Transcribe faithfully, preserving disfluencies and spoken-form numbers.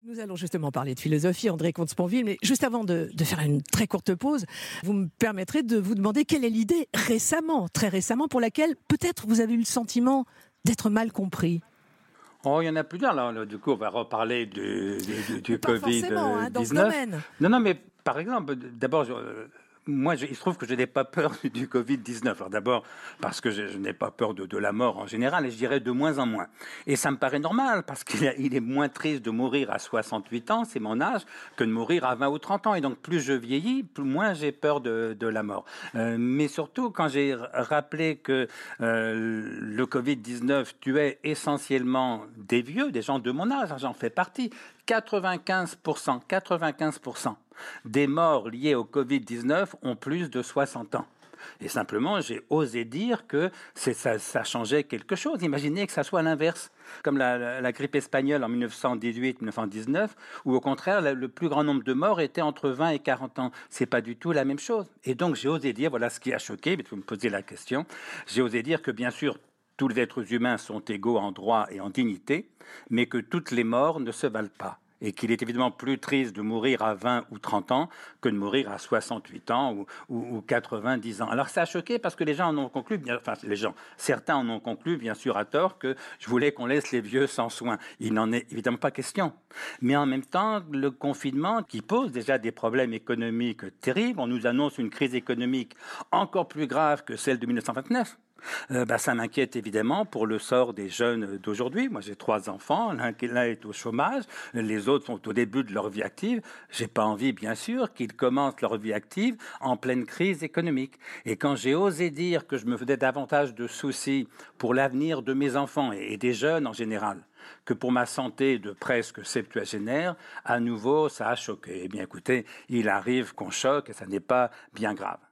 Nous allons justement parler de philosophie, André Comte-Sponville, mais juste avant de, de faire une très courte pause, vous me permettrez de vous demander quelle est l'idée récemment, très récemment, pour laquelle peut-être vous avez eu le sentiment d'être mal compris. Oh, il y en a plusieurs. Là, là, du coup, on va reparler du, du, du Pas covid forcément, hein, dans ce dix-neuf. domaine. Non, non, mais par exemple, d'abord, je- euh, moi, je- il se trouve que je n'ai pas peur du covid dix-neuf. Alors d'abord, parce que je, je n'ai pas peur de, de la mort en général, et je dirais de moins en moins. Et ça me paraît normal, parce qu'il est- il est moins triste de mourir à soixante-huit ans, c'est mon âge, que de mourir à vingt ou trente ans. Et donc, plus je vieillis, plus moins j'ai peur de, de la mort. Euh, mais surtout, quand j'ai r- rappelé que euh, le covid dix-neuf tuait essentiellement des vieux, des gens de mon âge, j'en fais partie, quatre-vingt-quinze pour cent, quatre-vingt-quinze pour cent des morts liés au covid dix-neuf ont plus de soixante ans. Et simplement, j'ai osé dire que c'est, ça, ça changeait quelque chose. Imaginez que ça soit l'inverse, comme la, la, la grippe espagnole en mille neuf cent dix-huit mille neuf cent dix-neuf, où au contraire, le plus grand nombre de morts était entre vingt et quarante ans. C'est pas du tout la même chose. Et donc, j'ai osé dire, voilà ce qui a choqué, mais vous me posez la question, j'ai osé dire que bien sûr, tous les êtres humains sont égaux en droit et en dignité, mais que toutes les morts ne se valent pas. Et qu'il est évidemment plus triste de mourir à vingt ou trente ans que de mourir à soixante-huit ans ou, ou, ou quatre-vingt-dix ans. Alors ça a choqué parce que les gens en ont conclu, bien, enfin les gens, certains en ont conclu bien sûr à tort que je voulais qu'on laisse les vieux sans soins. Il n'en est évidemment pas question. Mais en même temps, le confinement qui pose déjà des problèmes économiques terribles, on nous annonce une crise économique encore plus grave que celle de mille neuf cent vingt-neuf. Euh, bah, ça m'inquiète évidemment pour le sort des jeunes d'aujourd'hui. Moi, j'ai trois enfants, l'un, l'un est au chômage, les autres sont au début de leur vie active. J'ai pas envie, bien sûr, qu'ils commencent leur vie active en pleine crise économique. Et quand j'ai osé dire que je me faisais davantage de soucis pour l'avenir de mes enfants et des jeunes en général, que pour ma santé de presque septuagénaire, à nouveau, ça a choqué. Eh bien, écoutez, il arrive qu'on choque et ça n'est pas bien grave.